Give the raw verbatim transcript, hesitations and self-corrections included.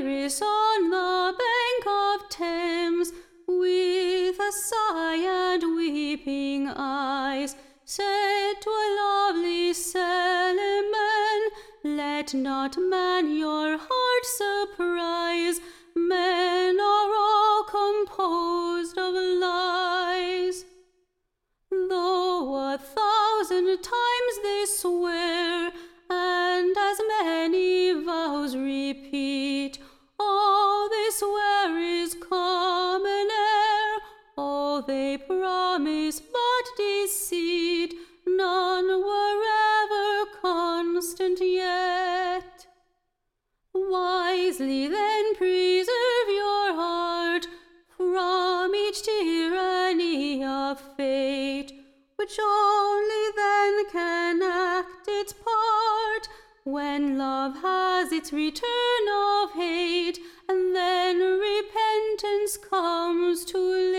Iris on the bank of Thames, with a sigh and weeping eyes, said to a lovely Celymene, let not man your heart surprise, men are all composed of lies. Though a thousand times they swear, and as many vows repeat, all they swear is common air, all they promise but deceit, none were ever constant yet. Wisely then preserve your heart from each tyranny of fate, which only then can act its part, when love has its return of hate, and then repentance comes too